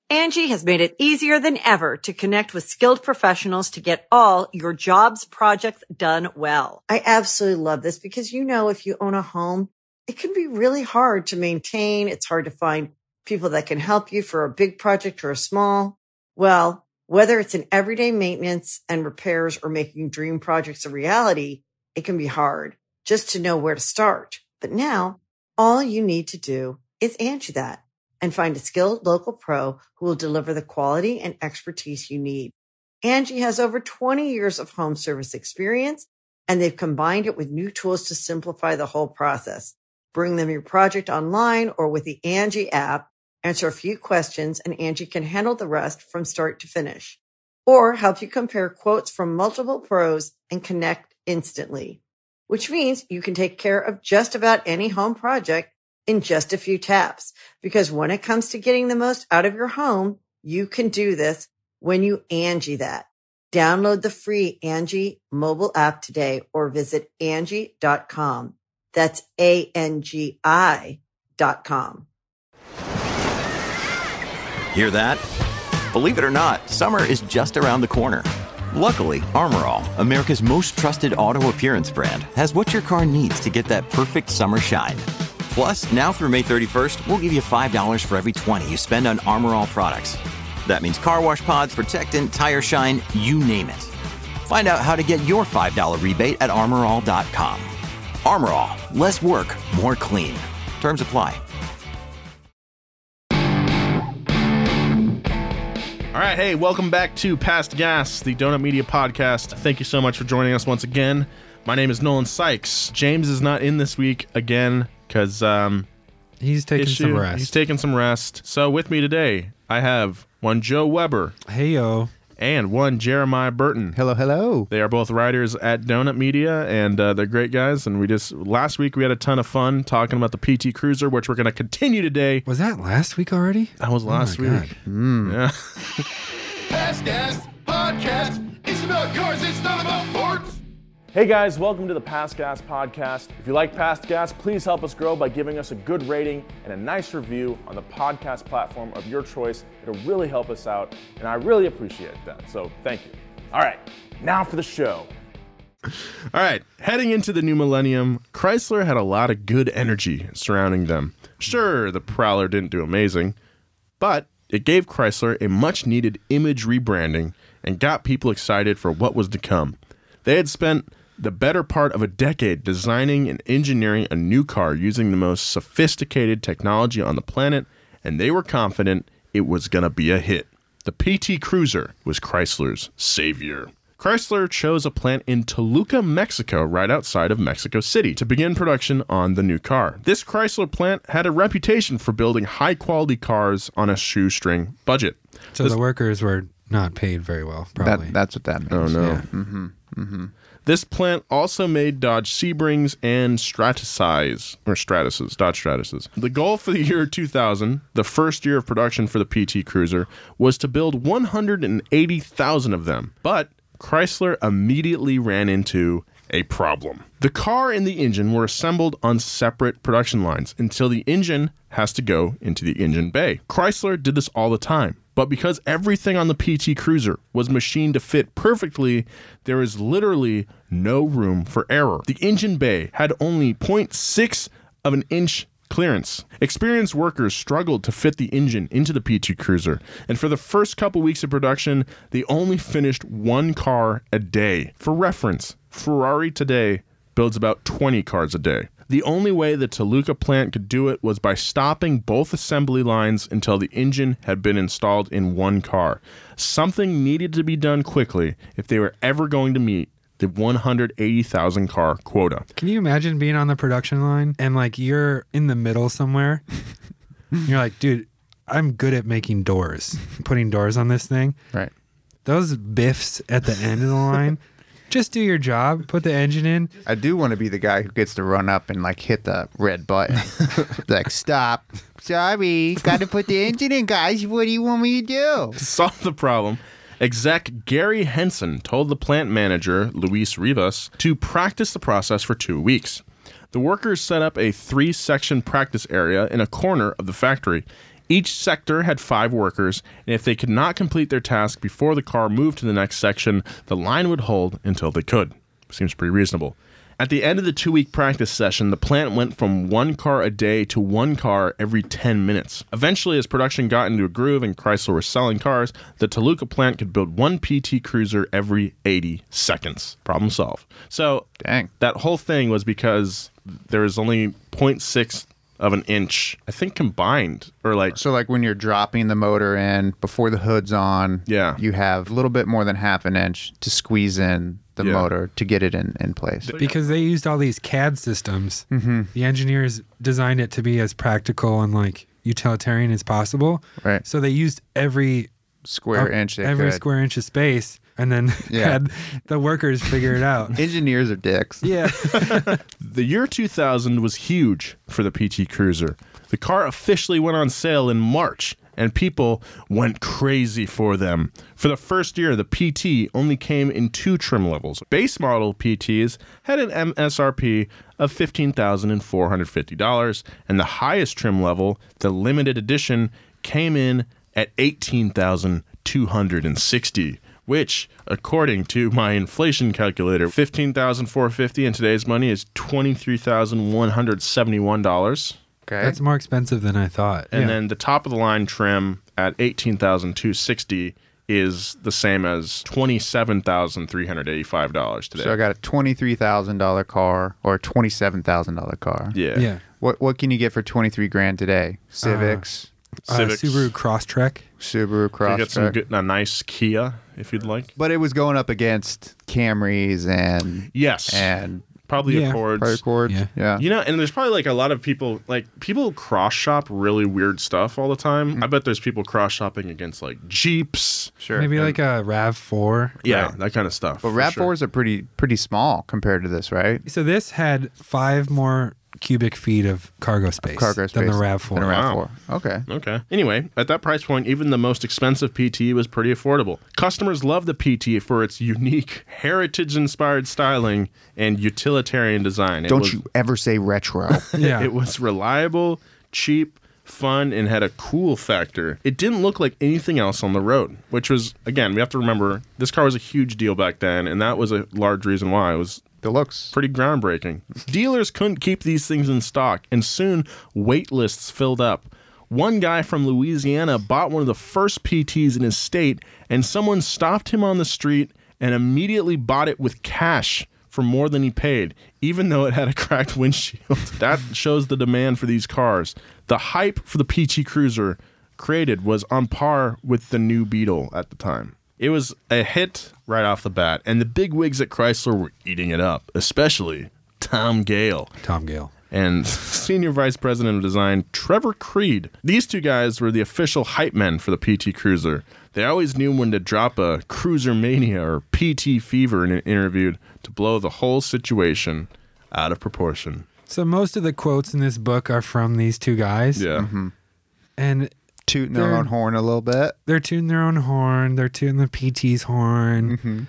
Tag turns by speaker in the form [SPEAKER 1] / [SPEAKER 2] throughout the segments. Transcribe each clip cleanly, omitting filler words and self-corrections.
[SPEAKER 1] Angie has made it easier than ever to connect with skilled professionals to get all your jobs projects done well. I absolutely love this because, if you own a home, it can be really hard to maintain. It's hard to find people that can help you for a big project or a small. Well, whether it's in everyday maintenance and repairs or making dream projects a reality, it can be hard just to know where to start. But now all you need to do is Angie that and find a skilled local pro who will deliver the quality and expertise you need. Angie has over 20 years of home service experience, and they've combined it with new tools to simplify the whole process. Bring them your project online or with the Angie app, answer a few questions, and Angie can handle the rest from start to finish. Or help you compare quotes from multiple pros and connect instantly, which means you can take care of just about any home project in just a few taps. Because when it comes to getting the most out of your home, you can do this when you Angie that. Download the free Angie mobile app today or visit Angie.com. That's ANGI.com.
[SPEAKER 2] Hear that? Believe it or not, summer is just around the corner. Luckily, Armor All, America's most trusted auto appearance brand, has what your car needs to get that perfect summer shine. Plus, now through May 31st, we'll give you $5 for every $20 you spend on Armor All products. That means car wash pods, protectant, tire shine, you name it. Find out how to get your $5 rebate at armorall.com. Armor All, less work, more clean. Terms apply.
[SPEAKER 3] All right, hey, welcome back to Past Gas, the Donut Media podcast. Thank you so much for joining us once again. My name is Nolan Sykes. James is not in this week again because
[SPEAKER 4] he's taking some rest.
[SPEAKER 3] He's taking some rest. So with me today, I have one Joe Weber.
[SPEAKER 4] Hey, yo.
[SPEAKER 3] And one Jeremiah Burton.
[SPEAKER 5] Hello, hello.
[SPEAKER 3] They are both writers at Donut Media, and they're great guys. And last week we had a ton of fun talking about the PT Cruiser, which we're going to continue today.
[SPEAKER 4] Was that last week already?
[SPEAKER 3] That was last week. Yeah.
[SPEAKER 6] Past Gas Podcast. It's about cars, it's not about sports.
[SPEAKER 7] Hey guys, welcome to the Past Gas Podcast. If you like Past Gas, please help us grow by giving us a good rating and a nice review on the podcast platform of your choice. It'll really help us out, and I really appreciate that, so thank you. All right, now for the show.
[SPEAKER 3] All right, heading into the new millennium, Chrysler had a lot of good energy surrounding them. Sure, the Prowler didn't do amazing, but it gave Chrysler a much-needed image rebranding and got people excited for what was to come. They had spent the better part of a decade designing and engineering a new car using the most sophisticated technology on the planet, and they were confident it was going to be a hit. The PT Cruiser was Chrysler's savior. Chrysler chose a plant in Toluca, Mexico, right outside of Mexico City, to begin production on the new car. This Chrysler plant had a reputation for building high-quality cars on a shoestring budget.
[SPEAKER 4] So the workers were not paid very well, probably.
[SPEAKER 5] That's what that means.
[SPEAKER 3] Oh, no.
[SPEAKER 5] Yeah. Mm-hmm. Mm-hmm.
[SPEAKER 3] This plant also made Dodge Sebrings and Dodge Stratuses. The goal for the year 2000, the first year of production for the PT Cruiser, was to build 180,000 of them. But Chrysler immediately ran into a problem. The car and the engine were assembled on separate production lines until the engine has to go into the engine bay. Chrysler did this all the time. But because everything on the PT Cruiser was machined to fit perfectly, there is literally no room for error. The engine bay had only 0.6 of an inch clearance. Experienced workers struggled to fit the engine into the PT Cruiser, and for the first couple weeks of production, they only finished one car a day. For reference, Ferrari today builds about 20 cars a day. The only way the Toluca plant could do it was by stopping both assembly lines until the engine had been installed in one car. Something needed to be done quickly if they were ever going to meet the 180,000 car quota.
[SPEAKER 4] Can you imagine being on the production line and you're in the middle somewhere? You're like, dude, I'm good at making doors, putting doors on this thing.
[SPEAKER 5] Right.
[SPEAKER 4] Those biffs at the end of the line. Just do your job, put the engine in.
[SPEAKER 5] I do want to be the guy who gets to run up and hit the red button. Stop. Sorry, got to put the engine in, guys. What do you want me to do?
[SPEAKER 3] To solve the problem, exec Gary Henson told the plant manager, Luis Rivas, to practice the process for 2 weeks. The workers set up a 3-section practice area in a corner of the factory. Each sector had 5 workers, and if they could not complete their task before the car moved to the next section, the line would hold until they could. Seems pretty reasonable. At the end of the 2-week practice session, the plant went from 1 car a day to 1 car every 10 minutes. Eventually, as production got into a groove and Chrysler was selling cars, the Toluca plant could build 1 PT Cruiser every 80 seconds. Problem solved. So
[SPEAKER 5] Dang.
[SPEAKER 3] that whole thing was because there was only 0.6 of an inch, I think, combined, or like...
[SPEAKER 5] So like when you're dropping the motor in before the hood's on,
[SPEAKER 3] Yeah.
[SPEAKER 5] you have a little bit more than half an inch to squeeze in the
[SPEAKER 3] Yeah.
[SPEAKER 5] motor to get it in place.
[SPEAKER 4] Because they used all these CAD systems. The engineers designed it to be as practical and like utilitarian as possible.
[SPEAKER 5] Right.
[SPEAKER 4] So they used every
[SPEAKER 5] Square inch they
[SPEAKER 4] every
[SPEAKER 5] could.
[SPEAKER 4] square inch of space, and then
[SPEAKER 5] Yeah.
[SPEAKER 4] had the workers figure it out.
[SPEAKER 5] Engineers are dicks.
[SPEAKER 4] Yeah.
[SPEAKER 3] The year 2000 was huge for the PT Cruiser. The car officially went on sale in March, and people went crazy for them. For the first year, the PT only came in 2 trim levels. Base model PTs had an MSRP of $15,450, and the highest trim level, the limited edition, came in at $18,260. Which, according to my inflation calculator, $15,450 in today's money is $23,171.
[SPEAKER 5] Okay.
[SPEAKER 4] That's more expensive than I thought.
[SPEAKER 3] And
[SPEAKER 4] Yeah.
[SPEAKER 3] then the top of the line trim at $18,260 is the same as $27,385 today.
[SPEAKER 5] So I got a $23,000 car or a $27,000 car.
[SPEAKER 3] yeah.
[SPEAKER 4] Yeah.
[SPEAKER 5] What can you get for 23 grand today? Civics,
[SPEAKER 3] Civics.
[SPEAKER 4] Subaru Crosstrek.
[SPEAKER 5] Subaru
[SPEAKER 3] You get some
[SPEAKER 5] Crosstrek.
[SPEAKER 3] good, a nice Kia if you'd like.
[SPEAKER 5] But it was going up against Camrys and
[SPEAKER 3] Yes. Probably
[SPEAKER 4] Yeah.
[SPEAKER 3] Accords.
[SPEAKER 5] Accords.
[SPEAKER 4] Yeah.
[SPEAKER 5] Yeah.
[SPEAKER 3] You know, and there's probably like a lot of people cross shop really weird stuff all the time. I bet there's people cross shopping against like Jeeps.
[SPEAKER 5] Sure.
[SPEAKER 4] Maybe like a RAV4.
[SPEAKER 3] Yeah,
[SPEAKER 5] Right.
[SPEAKER 3] that kind of stuff.
[SPEAKER 5] But
[SPEAKER 3] for sure.
[SPEAKER 5] RAV4s are pretty small compared to this, right?
[SPEAKER 4] So this had 5 more cubic feet of cargo space,
[SPEAKER 5] Cargo
[SPEAKER 4] than the
[SPEAKER 5] space
[SPEAKER 4] RAV4.
[SPEAKER 5] than a
[SPEAKER 3] Wow.
[SPEAKER 5] RAV4. Okay.
[SPEAKER 3] Okay. Anyway, at that price point, even the most expensive PT was pretty affordable. Customers loved the PT for its unique, heritage-inspired styling and utilitarian design.
[SPEAKER 5] Don't you ever say retro.
[SPEAKER 4] Yeah.
[SPEAKER 3] It was reliable, cheap, fun, and had a cool factor. It didn't look like anything else on the road, which was, again, we have to remember, this car was a huge deal back then, and that was a large reason why. It was
[SPEAKER 5] The looks.
[SPEAKER 3] pretty groundbreaking. Dealers couldn't keep these things in stock, and soon wait lists filled up. One guy from Louisiana bought one of the first PTs in his state, and someone stopped him on the street and immediately bought it with cash for more than he paid, even though it had a cracked windshield. That shows the demand for these cars. The hype for the PT Cruiser created was on par with the new Beetle at the time. It was a hit right off the bat, and the big wigs at Chrysler were eating it up, especially Tom Gale
[SPEAKER 4] Tom Gale.
[SPEAKER 3] and Senior Vice President of Design Trevor Creed. These two guys were the official hype men for the PT Cruiser. They always knew when to drop a Cruiser Mania or PT Fever in an interview to blow the whole situation out of proportion.
[SPEAKER 4] So most of the quotes in this book are from these two guys.
[SPEAKER 3] Yeah.
[SPEAKER 4] And
[SPEAKER 5] Tooting their
[SPEAKER 4] They're-
[SPEAKER 5] own horn a little bit.
[SPEAKER 4] they're tooting their own horn. They're tooting the PT's horn.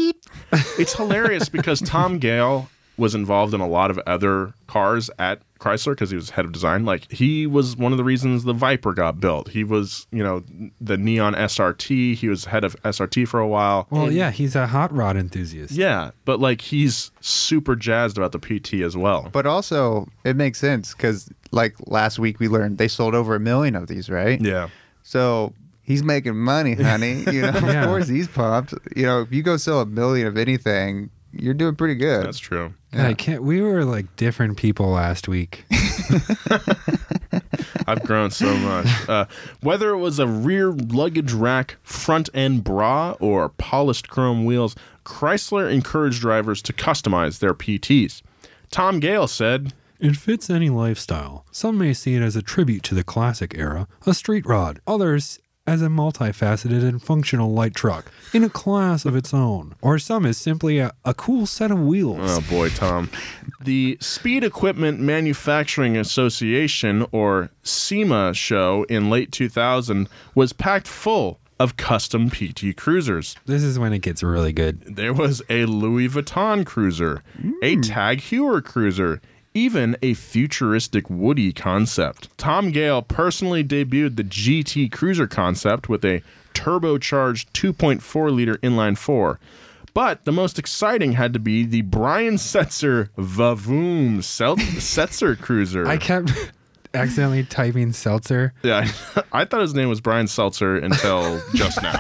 [SPEAKER 3] It's hilarious because Tom Gale was involved in a lot of other cars at Chrysler because he was head of design. Like, he was one of the reasons the Viper got built. He was, the Neon SRT. He was head of SRT for a while.
[SPEAKER 4] Well, yeah, he's a hot rod enthusiast.
[SPEAKER 3] Yeah, but like he's super jazzed about the PT as well.
[SPEAKER 5] But also, it makes sense because, like last week, we learned they sold over 1 million of these, right?
[SPEAKER 3] Yeah.
[SPEAKER 5] So he's making money, honey.
[SPEAKER 4] Yeah.
[SPEAKER 5] Of course he's pumped. If you go sell 1 million of anything, you're doing pretty good.
[SPEAKER 3] That's true.
[SPEAKER 4] I can't. We were like different people last week.
[SPEAKER 3] I've grown so much. Whether it was a rear luggage rack, front end bra, or polished chrome wheels, Chrysler encouraged drivers to customize their PTs. Tom Gale said,
[SPEAKER 8] It fits any lifestyle. Some may see it as a tribute to the classic era, a street rod. Others as a multifaceted and functional light truck in a class of its own. Or some as simply a cool set of wheels.
[SPEAKER 3] oh boy, Tom. The Speed Equipment Manufacturing Association, or SEMA, show in late 2000 was packed full of custom PT cruisers.
[SPEAKER 4] This is when it gets really good.
[SPEAKER 3] There was a Louis Vuitton cruiser, a Tag Heuer cruiser, even a futuristic Woody concept. Tom Gale personally debuted the GT Cruiser concept with a turbocharged 2.4-liter inline-4. But the most exciting had to be the Brian Setzer Vavoom Setzer Cruiser.
[SPEAKER 4] I kept accidentally typing Seltzer.
[SPEAKER 3] Yeah, I thought his name was Brian Seltzer until just now.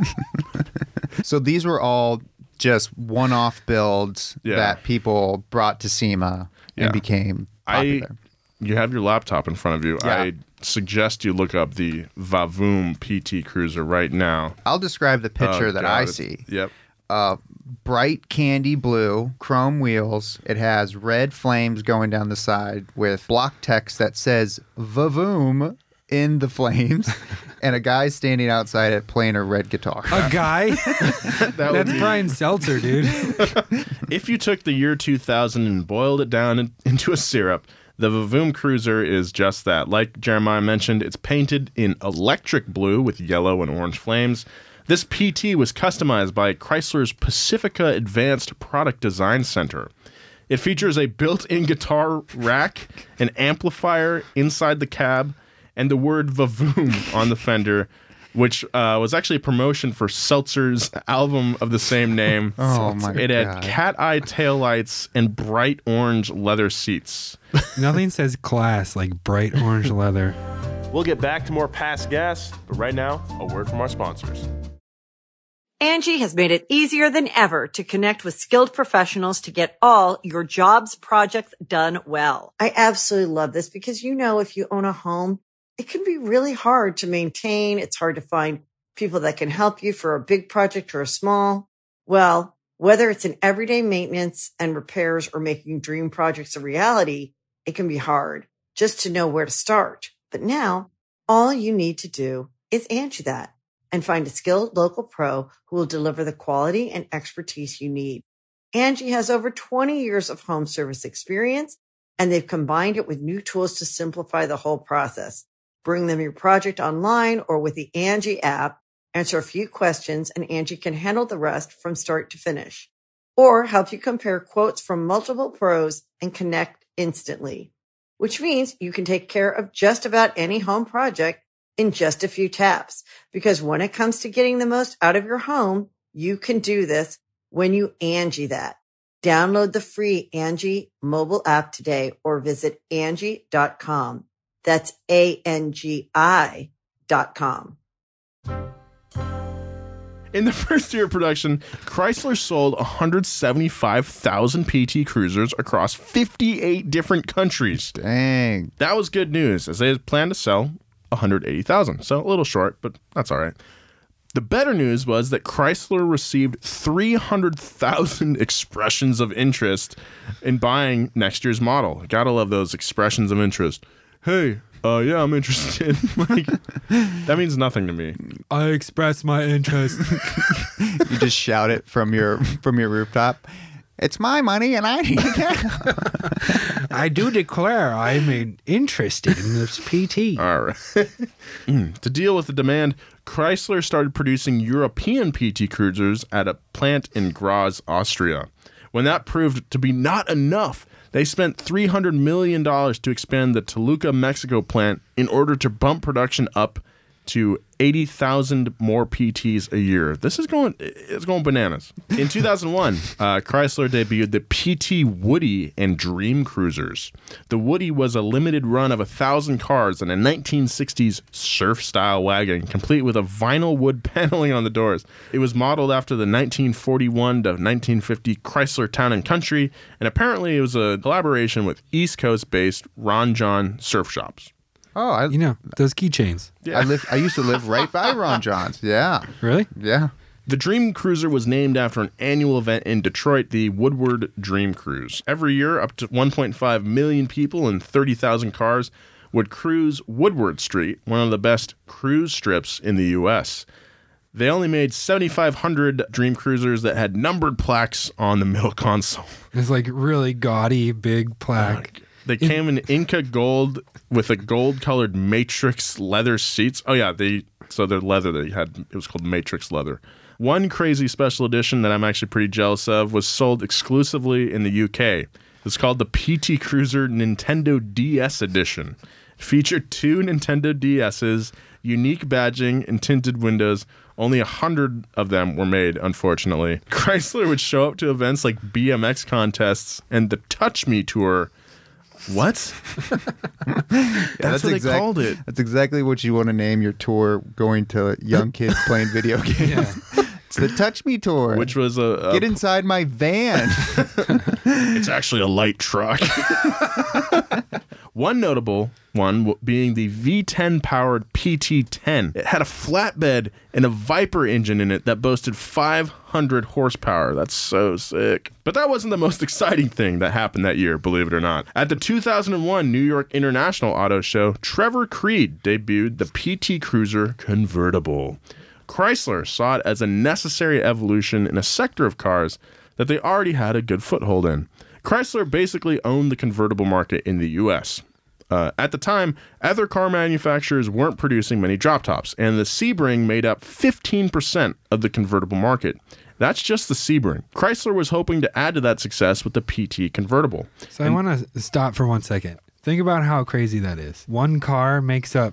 [SPEAKER 5] So these were all just one-off builds that people brought to SEMA and became popular.
[SPEAKER 3] You have your laptop in front of you.
[SPEAKER 5] Yeah.
[SPEAKER 3] I suggest you look up the Vavoom PT Cruiser right now.
[SPEAKER 5] I'll describe the picture that I see.
[SPEAKER 3] Yep.
[SPEAKER 5] Bright candy blue, chrome wheels. It has red flames going down the side with block text that says Vavoom in the flames, and a guy standing outside it playing a red guitar.
[SPEAKER 4] A guy? That's
[SPEAKER 3] be-
[SPEAKER 4] Brian Seltzer, dude.
[SPEAKER 3] If you took the year 2000 and boiled it down into a syrup, the Vavoom Cruiser is just that. Like Jeremiah mentioned, it's painted in electric blue with yellow and orange flames. This PT was customized by Chrysler's Pacifica Advanced Product Design Center. It features a built-in guitar rack, an amplifier inside the cab, and the word Vavoom on the fender, which was actually a promotion for Seltzer's album of the same name.
[SPEAKER 5] Oh, my
[SPEAKER 3] It had
[SPEAKER 5] God.
[SPEAKER 3] cat-eye taillights and bright orange leather seats.
[SPEAKER 4] Nothing says class like bright orange leather.
[SPEAKER 7] We'll get back to more Past Gas, but right now, a word from our sponsors.
[SPEAKER 1] Angie has made it easier than ever to connect with skilled professionals to get all your jobs projects done well. I absolutely love this because, you know, if you own a home, it can be really hard to maintain. It's hard to find people that can help you for a big project or a small. Well, whether it's in everyday maintenance and repairs or making dream projects a reality, it can be hard just to know where to start. But now all you need to do is Angie that and find a skilled local pro who will deliver the quality and expertise you need. Angie has over 20 years of home service experience, and they've combined it with new tools to simplify the whole process. Bring them your project online or with the Angie app, answer a few questions, and Angie can handle the rest from start to finish. Or help you compare quotes from multiple pros and connect instantly, which means you can take care of just about any home project in just a few taps. Because when it comes to getting the most out of your home, you can do this when you Angie that. Download the free Angie mobile app today or visit Angie.com. That's ANGI.com.
[SPEAKER 3] In the first year of production, Chrysler sold 175,000 PT Cruisers across 58 different countries.
[SPEAKER 5] Dang.
[SPEAKER 3] That was good news, as they had planned to sell 180,000. So a little short, but that's all right. The better news was that Chrysler received 300,000 expressions of interest in buying next year's model. Gotta love those expressions of interest. Hey, yeah, I'm interested. Like, that means nothing to me.
[SPEAKER 4] I express my interest.
[SPEAKER 5] You just shout it from your rooftop. It's my money and I need it.
[SPEAKER 4] I do declare I'm interested in this PT.
[SPEAKER 3] All right. To deal with the demand, Chrysler started producing European PT Cruisers at a plant in Graz, Austria. When that proved to be not enough, they spent $300 million to expand the Toluca, Mexico plant in order to bump production up to 80,000 more PTs a year. It's going bananas. In 2001, Chrysler debuted the PT Woody and Dream Cruisers. The Woody was a limited run of 1,000 cars and a 1960s surf-style wagon, complete with a vinyl wood paneling on the doors. It was modeled after the 1941 to 1950 Chrysler Town and Country, and apparently it was a collaboration with East Coast-based Ron John surf shops.
[SPEAKER 5] Oh,
[SPEAKER 4] You know, those keychains.
[SPEAKER 5] I used to live right by Ron John's. Yeah.
[SPEAKER 4] Really?
[SPEAKER 5] Yeah.
[SPEAKER 3] The Dream Cruiser was named after an annual event in Detroit, the Woodward Dream Cruise. Every year, up to 1.5 million people and 30,000 cars would cruise Woodward Street, one of the best cruise strips in the U.S. They only made 7,500 Dream Cruisers that had numbered plaques on the middle console.
[SPEAKER 4] It's like really gaudy, big plaque.
[SPEAKER 3] They came in Inca gold with a gold-colored Matrix leather seats. Oh yeah, their leather they had, it was called Matrix leather. One crazy special edition that I'm actually pretty jealous of was sold exclusively in the UK. It's called the PT Cruiser Nintendo DS Edition. It featured 2 Nintendo DSs, unique badging, and tinted windows. Only 100 of them were made, unfortunately. Chrysler would show up to events like BMX contests and the Touch Me Tour. What? That's what they called it.
[SPEAKER 5] That's exactly what you want to name your tour, going to young kids playing video games. It's the Touch Me Tour.
[SPEAKER 3] Which was
[SPEAKER 5] Get inside my van.
[SPEAKER 3] It's actually a light truck. One notable one being the V10 powered PT10. It had a flatbed and a Viper engine in it that boasted 500 horsepower. That's so sick. But that wasn't the most exciting thing that happened that year, believe it or not. At the 2001 New York International Auto Show, Trevor Creed debuted the PT Cruiser Convertible. Chrysler saw it as a necessary evolution in a sector of cars that they already had a good foothold in. Chrysler basically owned the convertible market in the U.S. At the time, other car manufacturers weren't producing many drop tops, and the Sebring made up 15% of the convertible market. That's just the Sebring. Chrysler was hoping to add to that success with the PT convertible.
[SPEAKER 4] So I want to stop for 1 second. Think about how crazy that is. One car makes up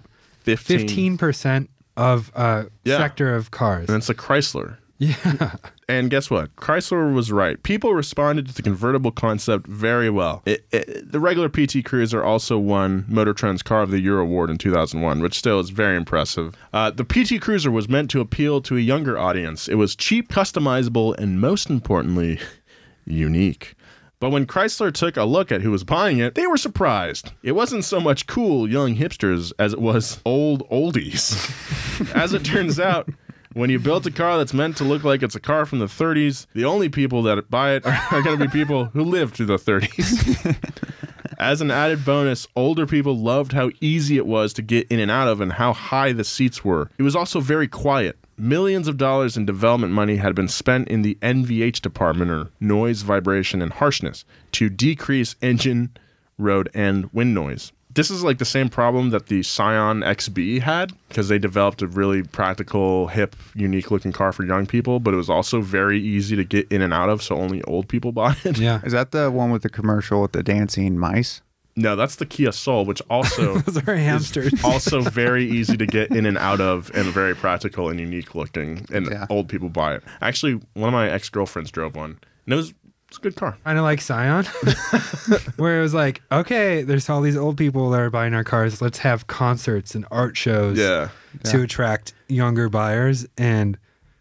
[SPEAKER 4] 15% of a sector of cars.
[SPEAKER 3] And it's a Chrysler.
[SPEAKER 4] Yeah.
[SPEAKER 3] And guess what? Chrysler was right. People responded to the convertible concept very well. The regular PT Cruiser also won Motor Trend's Car of the Year award in 2001, which still is very impressive. The PT Cruiser was meant to appeal to a younger audience. It was cheap, customizable, and most importantly, unique. But when Chrysler took a look at who was buying it, they were surprised. It wasn't so much cool young hipsters as it was old oldies. As it turns out, when you built a car that's meant to look like it's a car from the 30s, the only people that buy it are going to be people who lived through the 30s. As an added bonus, older people loved how easy it was to get in and out of and how high the seats were. It was also very quiet. Millions of dollars in development money had been spent in the NVH department, or noise, vibration, and harshness, to decrease engine, road, and wind noise. This is like the same problem that the Scion XB had, because they developed a really practical, hip, unique-looking car for young people, but it was also very easy to get in and out of, so only old people bought it.
[SPEAKER 4] Yeah.
[SPEAKER 5] Is that the one with the commercial with the dancing mice?
[SPEAKER 3] No, that's the Kia Soul, which also
[SPEAKER 4] Those are hamsters.
[SPEAKER 3] is also very easy to get in and out of and very practical and unique looking, and old people buy it. Actually, one of my ex-girlfriends drove one, and it was a good car.
[SPEAKER 4] Kind of like Scion, where it was like, okay, there's all these old people that are buying our cars. Let's have concerts and art shows to attract younger buyers. And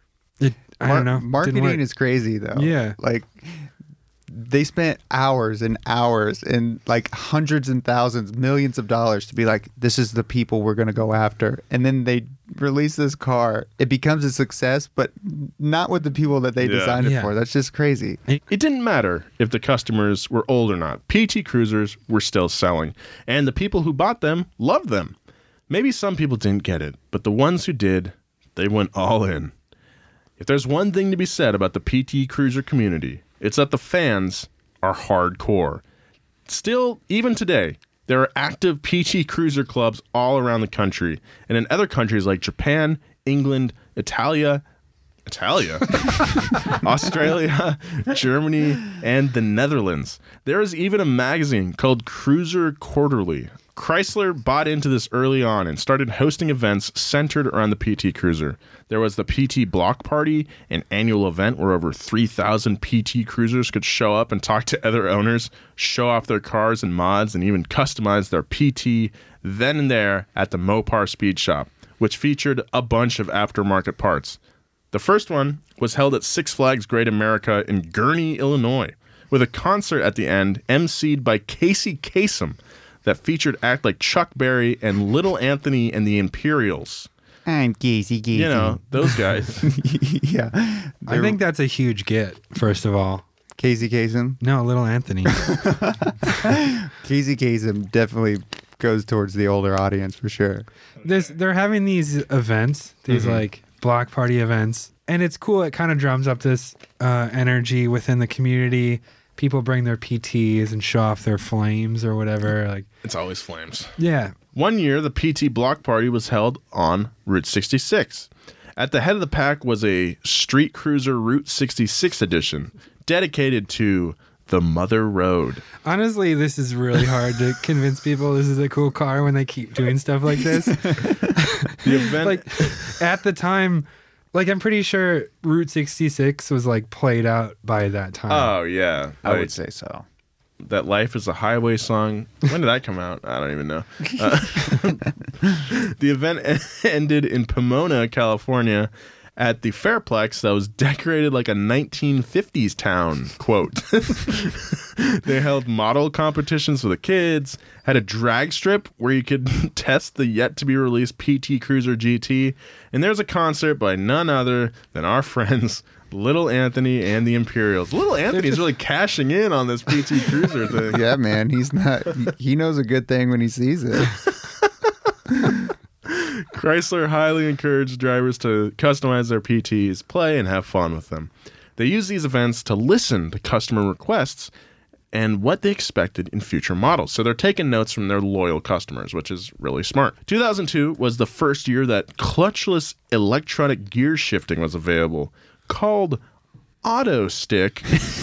[SPEAKER 4] I don't know.
[SPEAKER 5] Marketing is crazy, though.
[SPEAKER 4] Yeah.
[SPEAKER 5] Like, they spent hours and hours and like hundreds and thousands, millions of dollars to be like, this is the people we're going to go after. And then they release this car. It becomes a success, but not with the people that they designed it for. That's just crazy.
[SPEAKER 3] It didn't matter if the customers were old or not. PT Cruisers were still selling, and the people who bought them loved them. Maybe some people didn't get it, but the ones who did, they went all in. If there's one thing to be said about the PT Cruiser community, it's that the fans are hardcore. Still, even today, there are active PT Cruiser clubs all around the country, and in other countries like Japan, England, Australia, Germany, and the Netherlands. There is even a magazine called Cruiser Quarterly. Chrysler bought into this early on and started hosting events centered around the PT Cruiser. There was the PT Block Party, an annual event where over 3,000 PT Cruisers could show up and talk to other owners, show off their cars and mods, and even customize their PT then and there at the Mopar Speed Shop, which featured a bunch of aftermarket parts. The first one was held at Six Flags Great America in Gurnee, Illinois, with a concert at the end emceed by Casey Kasem that featured act like Chuck Berry and Little Anthony and the Imperials.
[SPEAKER 5] I'm Casey Kasem.
[SPEAKER 3] You know, those guys.
[SPEAKER 5] Yeah.
[SPEAKER 4] I think that's a huge get, first of all.
[SPEAKER 5] Casey Kasem?
[SPEAKER 4] No, Little Anthony.
[SPEAKER 5] Casey Kasem definitely goes towards the older audience for sure.
[SPEAKER 4] They're having these events, these like block party events, and it's cool. It kind of drums up this energy within the community. People bring their PTs and show off their flames or whatever. Like,
[SPEAKER 3] It's always flames.
[SPEAKER 4] yeah.
[SPEAKER 3] One year, the PT Block Party was held on Route 66. At the head of the pack was a Street Cruiser Route 66 edition, dedicated to the Mother Road.
[SPEAKER 4] Honestly, this is really hard to convince people this is a cool car when they keep doing stuff like this.
[SPEAKER 3] The event,
[SPEAKER 4] Like at the time, like I'm pretty sure Route 66 was like played out by that time.
[SPEAKER 3] oh yeah,
[SPEAKER 5] I
[SPEAKER 3] like,
[SPEAKER 5] would say so.
[SPEAKER 3] that Life is a Highway song. When did that come out? I don't even know. The event ended in Pomona, California, at the Fairplex that was decorated like a 1950s town, quote. They held model competitions for the kids, had a drag strip where you could test the yet-to-be-released PT Cruiser GT, and there's a concert by none other than our friends Little Anthony and the Imperials. Little Anthony's really cashing in on this PT Cruiser thing.
[SPEAKER 5] Yeah, man. He's not. He knows a good thing when he sees it.
[SPEAKER 3] Chrysler highly encouraged drivers to customize their PTs, play, and have fun with them. They use these events to listen to customer requests and what they expected in future models. So they're taking notes from their loyal customers, which is really smart. 2002 was the first year that clutchless electronic gear shifting was available, called Auto Stick.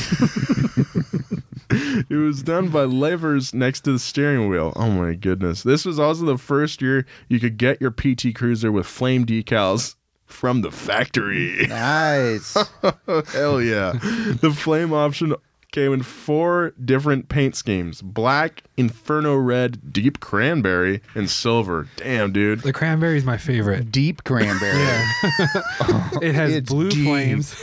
[SPEAKER 3] It was done by levers next to the steering wheel. Oh my goodness. This was also the first year you could get your PT Cruiser with flame decals from the factory.
[SPEAKER 5] Nice.
[SPEAKER 3] Hell yeah. The flame option came in 4 different paint schemes: black, inferno red, deep cranberry, and silver. Damn, dude.
[SPEAKER 4] The cranberry is my favorite.
[SPEAKER 5] Deep cranberry.
[SPEAKER 4] Yeah. It has
[SPEAKER 5] It's
[SPEAKER 4] blue
[SPEAKER 5] deep.
[SPEAKER 4] flames.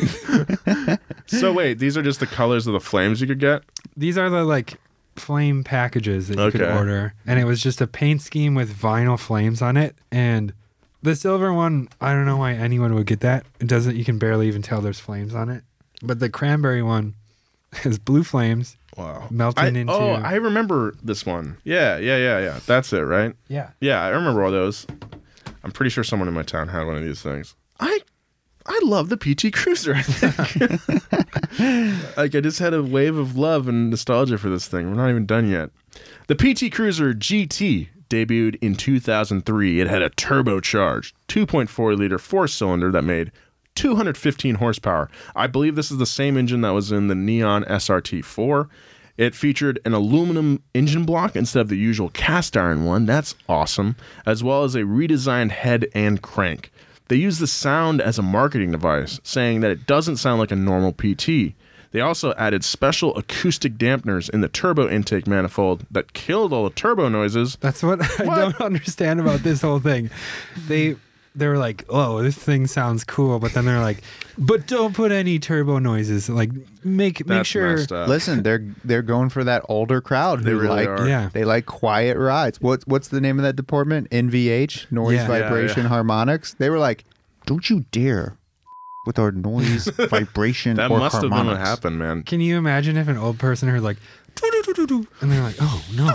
[SPEAKER 3] So wait, these are just the colors of the flames you could get?
[SPEAKER 4] These are the like flame packages that you could
[SPEAKER 3] Okay.
[SPEAKER 4] order. And it was just a paint scheme with vinyl flames on it. And the silver one, I don't know why anyone would get that. It doesn't, you can barely even tell there's flames on it. But the cranberry one has blue flames.
[SPEAKER 3] Wow.
[SPEAKER 4] Melting into-
[SPEAKER 3] Oh, I remember this one. Yeah. That's it, right?
[SPEAKER 4] Yeah.
[SPEAKER 3] Yeah, I remember all those. I'm pretty sure someone in my town had one of these things. I love the PT Cruiser, I think. Like, I just had a wave of love and nostalgia for this thing. We're not even done yet. The PT Cruiser GT debuted in 2003. It had a turbocharged 2.4-liter 4-cylinder that made 215 horsepower. I believe this is the same engine that was in the Neon SRT4. It featured an aluminum engine block instead of the usual cast iron one. That's awesome. As well as a redesigned head and crank. They use the sound as a marketing device, saying that it doesn't sound like a normal PT. They also added special acoustic dampeners in the turbo intake manifold that killed all the turbo noises.
[SPEAKER 4] That's what I don't understand about this whole thing. They were like, oh, this thing sounds cool. But then they're like, but don't put any turbo noises. Like, make
[SPEAKER 3] That's
[SPEAKER 4] sure.
[SPEAKER 3] messed up.
[SPEAKER 5] Listen, they're going for that older crowd.
[SPEAKER 3] They
[SPEAKER 5] who
[SPEAKER 3] really
[SPEAKER 5] like,
[SPEAKER 3] are.
[SPEAKER 4] Yeah.
[SPEAKER 5] They like quiet rides. What's the name of that department? NVH, noise,
[SPEAKER 4] Yeah.
[SPEAKER 5] vibration,
[SPEAKER 3] Yeah.
[SPEAKER 5] harmonics. They were like, don't you dare with our noise, vibration,
[SPEAKER 3] That
[SPEAKER 5] or
[SPEAKER 3] must have been
[SPEAKER 5] harmonics.
[SPEAKER 3] what happened, man.
[SPEAKER 4] Can you imagine if an old person heard like, "Doo-doo-doo-doo-doo," and they're like, oh no.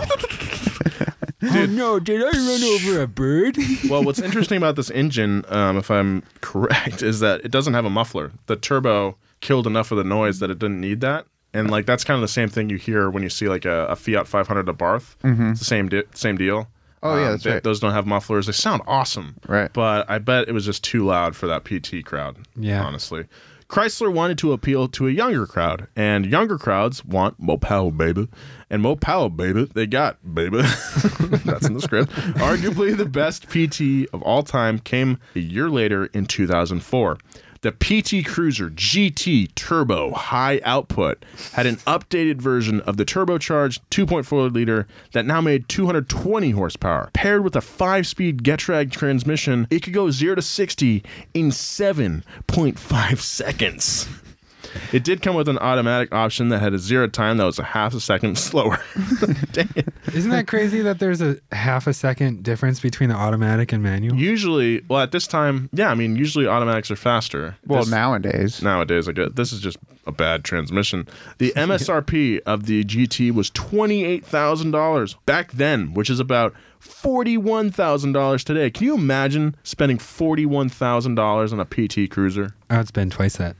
[SPEAKER 4] Oh no, did I run over a bird?
[SPEAKER 3] Well, what's interesting about this engine, if I'm correct, is that it doesn't have a muffler. The turbo killed enough of the noise that it didn't need that. And like that's kind of the same thing you hear when you see like a Fiat 500 Abarth. It's the same deal.
[SPEAKER 5] Oh, yeah, that's right.
[SPEAKER 3] Those don't have mufflers. They sound awesome.
[SPEAKER 5] Right.
[SPEAKER 3] But I bet it was just too loud for that PT crowd.
[SPEAKER 4] Yeah.
[SPEAKER 3] Honestly. Chrysler wanted to appeal to a younger crowd, and younger crowds want more power, baby. And more power, baby, they got, baby. That's in the script. Arguably the best PT of all time came a year later in 2004. The PT Cruiser GT Turbo High Output had an updated version of the turbocharged 2.4-liter that now made 220 horsepower. Paired with a 5-speed Getrag transmission, it could go 0 to 60 in 7.5 seconds. It did come with an automatic option that had a 0 time that was a half a second slower. Dang it.
[SPEAKER 4] Isn't that crazy that there's a half a second difference between the automatic and manual?
[SPEAKER 3] Usually, well, at this time, yeah, I mean, usually automatics are faster.
[SPEAKER 5] Well,
[SPEAKER 3] This-
[SPEAKER 5] nowadays.
[SPEAKER 3] Nowadays, I guess this is just a bad transmission. The MSRP of the GT was $28,000 back then, which is about $41,000 today. Can you imagine spending $41,000 on a PT Cruiser?
[SPEAKER 4] I would spend twice that.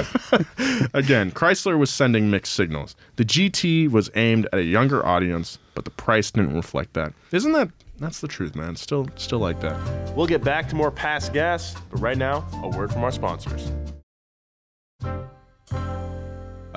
[SPEAKER 3] Again, Chrysler was sending mixed signals. The GT was aimed at a younger audience, but the price didn't reflect that. Isn't that? That's the truth, man. Still like that.
[SPEAKER 7] We'll get back to more Past Gas, but right now, a word from our sponsors.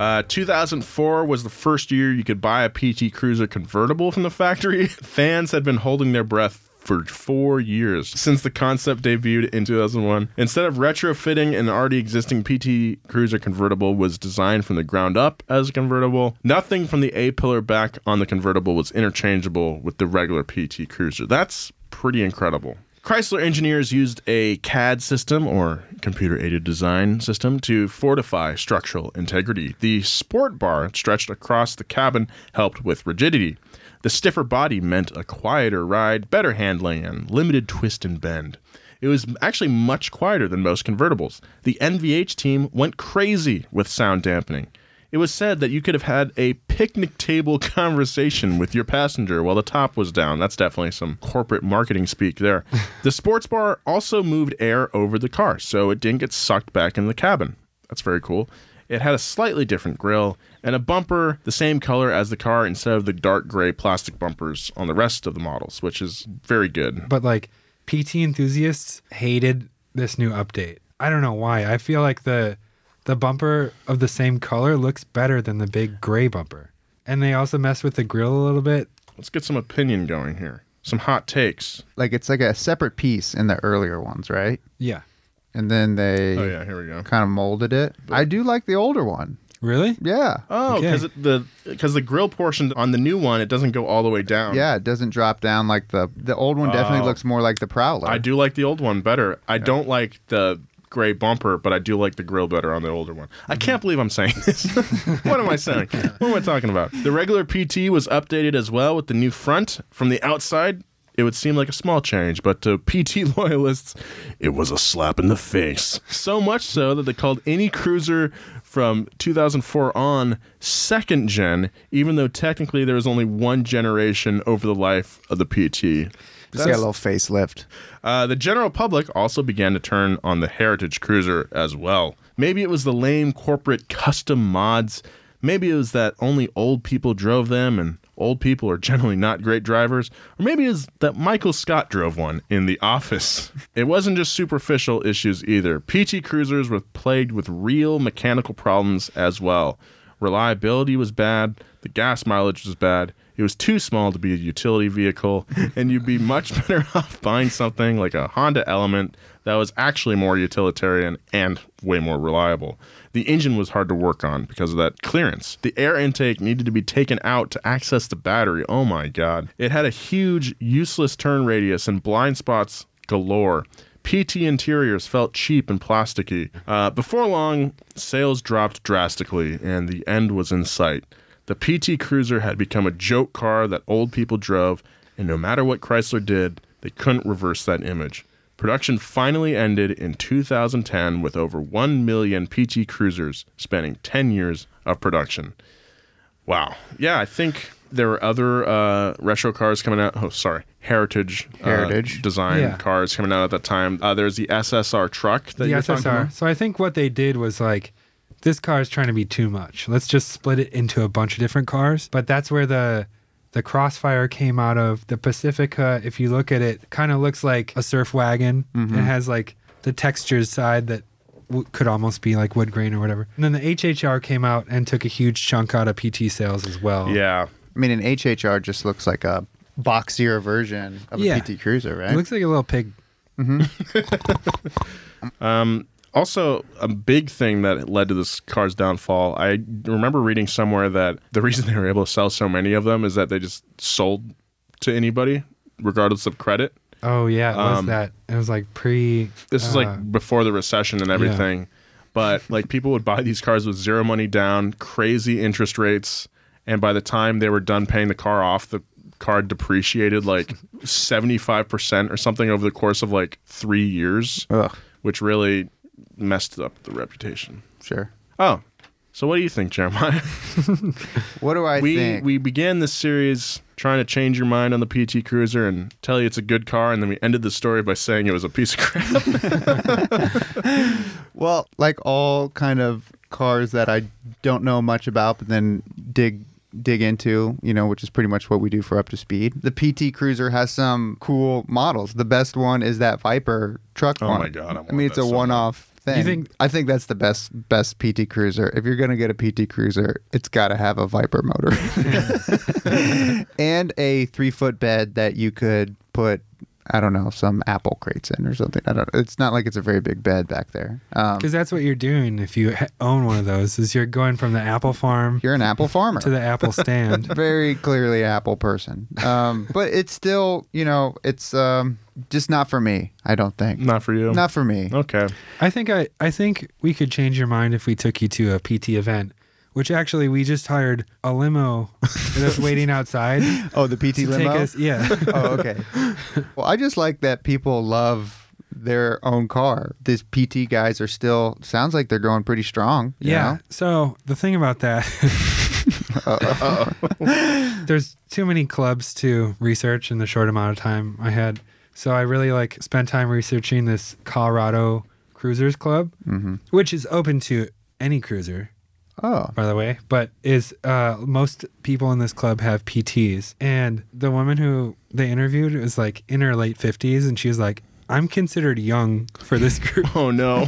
[SPEAKER 3] 2004 was the first year you could buy a PT Cruiser convertible from the factory. Fans had been holding their breath for 4 years since the concept debuted in 2001. Instead of retrofitting an already existing PT Cruiser convertible was designed from the ground up as a convertible. Nothing from the A-pillar back on the convertible was interchangeable with the regular PT Cruiser. That's pretty incredible. Chrysler engineers used a CAD system, or computer-aided design system, to fortify structural integrity. The sport bar stretched across the cabin helped with rigidity. The stiffer body meant a quieter ride, better handling, and limited twist and bend. It was actually much quieter than most convertibles. The NVH team went crazy with sound dampening. It was said that you could have had a picnic table conversation with your passenger while the top was down. That's definitely some corporate marketing speak there. The sports bar also moved air over the car, so it didn't get sucked back in the cabin. That's very cool. It had a slightly different grille and a bumper the same color as the car instead of the dark gray plastic bumpers on the rest of the models, which is very good.
[SPEAKER 4] But like PT enthusiasts hated this new update. I don't know why. I feel like the bumper of the same color looks better than the big gray bumper. And they also mess with the grille a little bit.
[SPEAKER 3] Let's get some opinion going here. Some hot takes.
[SPEAKER 5] Like it's like a separate piece in the earlier ones, right?
[SPEAKER 4] Yeah.
[SPEAKER 5] And then they
[SPEAKER 3] Here we go.
[SPEAKER 5] kind of molded it. I do like the older one.
[SPEAKER 4] Really?
[SPEAKER 5] Yeah.
[SPEAKER 3] Oh,
[SPEAKER 4] Okay.
[SPEAKER 3] because the grill portion on the new one, it doesn't go all the way down.
[SPEAKER 5] Yeah, it doesn't drop down like the old one definitely looks more like the Prowler.
[SPEAKER 3] I do like the old one better. I don't like the gray bumper, but I do like the grill better on the older one. I can't believe I'm saying this. What am I saying? What am I talking about? The regular PT was updated as well with the new front. From the outside, it would seem like a small change, but to PT loyalists, it was a slap in the face. So much so that they called any cruiser from 2004 on second gen, even though technically there was only one generation over the life of the PT.
[SPEAKER 5] Just got a little facelift.
[SPEAKER 3] The general public also began to turn on the Heritage Cruiser as well. Maybe it was the lame corporate custom mods. Maybe it was that only old people drove them, and old people are generally not great drivers. Or maybe it was that Michael Scott drove one in The Office. It wasn't just superficial issues either. PT Cruisers were plagued with real mechanical problems as well. Reliability was bad. The gas mileage was bad. It was too small to be a utility vehicle, and you'd be much better off buying something like a Honda Element that was actually more utilitarian and way more reliable. The engine was hard to work on because of that clearance. The air intake needed to be taken out to access the battery. Oh my God. It had a huge, useless turn radius and blind spots galore. PT interiors felt cheap and plasticky. Before long, sales dropped drastically, and the end was in sight. The PT Cruiser had become a joke car that old people drove, and no matter what Chrysler did, they couldn't reverse that image. Production finally ended in 2010 with over 1 million PT Cruisers spanning 10 years of production. Wow. Yeah, I think there were other retro cars coming out. Oh, sorry. Heritage design cars coming out at that time. There's the SSR truck that you're talking about.
[SPEAKER 4] So I think what they did was like, this car is trying to be too much. Let's just split it into a bunch of different cars. But that's where the Crossfire came out of. The Pacifica, if you look at it, kind of looks like a surf wagon. Mm-hmm. It has like the textured side that could almost be like wood grain or whatever. And then the HHR came out and took a huge chunk out of PT sales as well.
[SPEAKER 3] Yeah.
[SPEAKER 5] I mean, an HHR just looks like a boxier version of a PT Cruiser, right?
[SPEAKER 4] It looks like a little pig.
[SPEAKER 5] Mm-hmm.
[SPEAKER 3] Also, a big thing that led to this car's downfall, I remember reading somewhere that the reason they were able to sell so many of them is that they just sold to anybody, regardless of credit.
[SPEAKER 4] Oh, yeah, it was that. It was like
[SPEAKER 3] This is like before the recession and everything. Yeah. But like people would buy these cars with zero money down, crazy interest rates, and by the time they were done paying the car off, the car depreciated like 75% or something over the course of like 3 years, which really messed up the reputation.
[SPEAKER 5] Sure.
[SPEAKER 3] Oh, so what do you think, Jeremiah?
[SPEAKER 5] What do I think?
[SPEAKER 3] We began this series trying to change your mind on the PT Cruiser and tell you it's a good car, and then we ended the story by saying it was a piece of crap.
[SPEAKER 5] Well, like all kind of cars that I don't know much about, but then dig into, which is pretty much what we do for Up to Speed. The PT Cruiser has some cool models. The best one is that Viper truck one.
[SPEAKER 3] Oh my God.
[SPEAKER 5] I mean, it's a one-off thing. I think that's the best PT Cruiser. If you're gonna get a PT Cruiser, it's got to have a Viper motor and a 3-foot bed that you could put, I don't know, some apple crates in or something. I don't. It's not like it's a very big bed back there.
[SPEAKER 4] Because that's what you're doing if you own one of those. Is you're going from the apple farm.
[SPEAKER 5] You're an apple farmer
[SPEAKER 4] to the apple stand.
[SPEAKER 5] Very clearly Apple person. But it's still, it's just not for me. I don't think.
[SPEAKER 3] Not for you.
[SPEAKER 5] Not for me.
[SPEAKER 3] Okay.
[SPEAKER 4] I think we could change your mind if we took you to a PT event. Which actually, we just hired a limo that's waiting outside.
[SPEAKER 5] Oh, the PT limo?
[SPEAKER 4] Take us, yeah.
[SPEAKER 5] Oh, okay. Well, I just like that people love their own car. These PT guys are still, sounds like they're going pretty strong. you
[SPEAKER 4] Yeah.
[SPEAKER 5] know?
[SPEAKER 4] So the thing about that, there's too many clubs to research in the short amount of time I had. So I really spent time researching this Colorado Cruisers Club, which is open to any cruiser.
[SPEAKER 5] Oh.
[SPEAKER 4] By the way, but is most people in this club have PTs, and the woman who they interviewed was in her late 50s, and she was like, "I'm considered young for this group."
[SPEAKER 3] Oh no.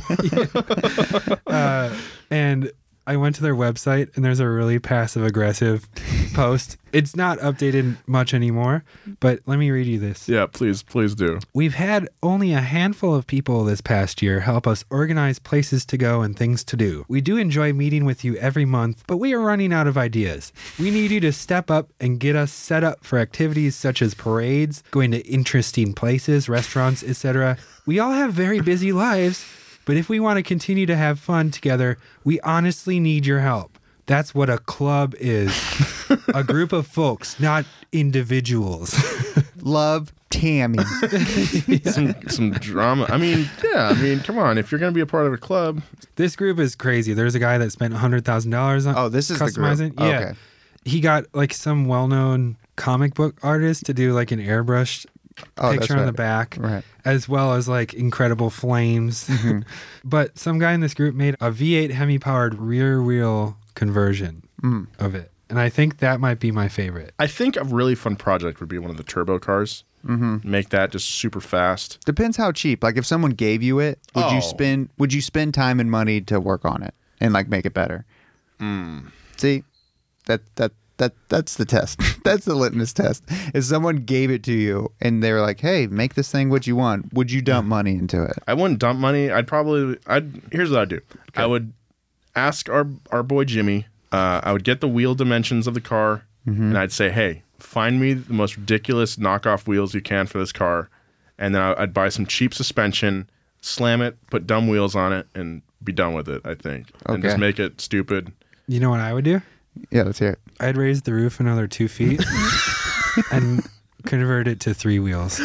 [SPEAKER 4] And I went to their website, and there's a really passive aggressive post. It's not updated much anymore, but let me read you this.
[SPEAKER 3] Yeah, please do.
[SPEAKER 4] We've had only a handful of people this past year help us organize places to go and things to do. We do enjoy meeting with you every month, but we are running out of ideas. We need you to step up and get us set up for activities such as parades, going to interesting places, restaurants, etc. We all have very busy lives, but if we want to continue to have fun together, we honestly need your help. That's what a club is. A group of folks, not individuals.
[SPEAKER 5] Love Tammy.
[SPEAKER 3] Some drama. Come on. If you're going to be a part of a club.
[SPEAKER 4] This group is crazy. There's a guy that spent $100,000 on
[SPEAKER 5] this is the group.
[SPEAKER 4] customizing. Yeah.
[SPEAKER 5] Okay.
[SPEAKER 4] He got some well-known comic book artist to do an airbrush picture on the back,
[SPEAKER 5] right,
[SPEAKER 4] as well as incredible flames. But some guy in this group made a V8 Hemi-powered rear wheel conversion of it. And I think that might be my favorite.
[SPEAKER 3] I think a really fun project would be one of the turbo cars. Make that just super fast.
[SPEAKER 5] Depends how cheap. If someone gave you it, would you spend time and money to work on it and make it better? See, that's the test. That's the litmus test. If someone gave it to you and they were like, "Hey, make this thing what you want," would you dump money into it?
[SPEAKER 3] I wouldn't dump money. Here's what I'd do. Okay. I would ask our boy Jimmy. I would get the wheel dimensions of the car, and I'd say, "Hey, find me the most ridiculous knockoff wheels you can for this car," and then I'd buy some cheap suspension, slam it, put dumb wheels on it, and be done with it. I think, and just make it stupid.
[SPEAKER 4] You know what I would do?
[SPEAKER 5] Yeah, let's hear it.
[SPEAKER 4] I'd raise the roof another 2 feet and convert it to 3 wheels.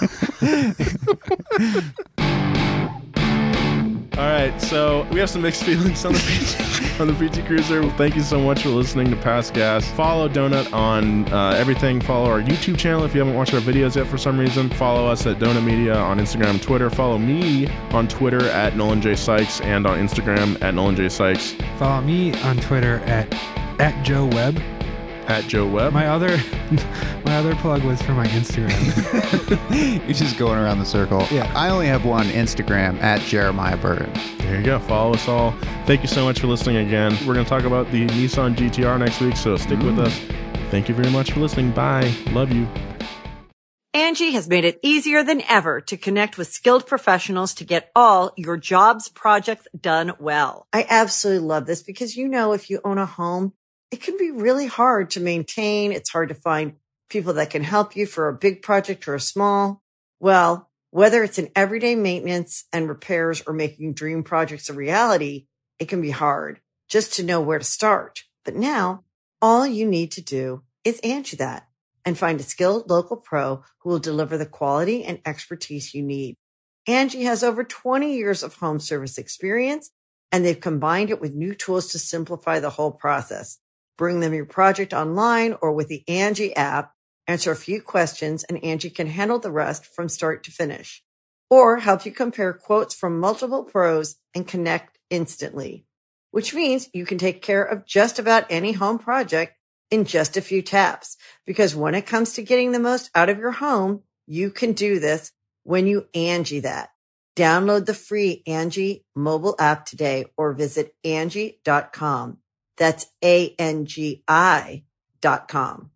[SPEAKER 3] All right, so we have some mixed feelings on the PT Cruiser. Thank you so much for listening to Past Gas. Follow Donut on everything. Follow our YouTube channel if you haven't watched our videos yet for some reason. Follow us at Donut Media on Instagram and Twitter. Follow me on Twitter at Nolan J. Sykes and on Instagram at Nolan J. Sykes.
[SPEAKER 4] Follow me on Twitter at Joe Webb.
[SPEAKER 3] At Joe Webb.
[SPEAKER 4] My other plug was for my Instagram.
[SPEAKER 5] You're just going around the circle.
[SPEAKER 4] Yeah.
[SPEAKER 5] I only have one Instagram at Jeremiah Burton.
[SPEAKER 3] There you go. Follow us all. Thank you so much for listening again. We're going to talk about the Nissan GTR next week, so stick with us. Thank you very much for listening. Bye. Love you.
[SPEAKER 1] Angie has made it easier than ever to connect with skilled professionals to get all your jobs projects done well. I absolutely love this because, if you own a home, it can be really hard to maintain. It's hard to find people that can help you for a big project or a small. Well, whether it's in everyday maintenance and repairs or making dream projects a reality, it can be hard just to know where to start. But now all you need to do is Angie that and find a skilled local pro who will deliver the quality and expertise you need. Angie has over 20 years of home service experience, and they've combined it with new tools to simplify the whole process. Bring them your project online or with the Angie app, answer a few questions, and Angie can handle the rest from start to finish. Or help you compare quotes from multiple pros and connect instantly, which means you can take care of just about any home project in just a few taps. Because when it comes to getting the most out of your home, you can do this when you Angie that. Download the free Angie mobile app today or visit Angie.com. That's ANGI.com.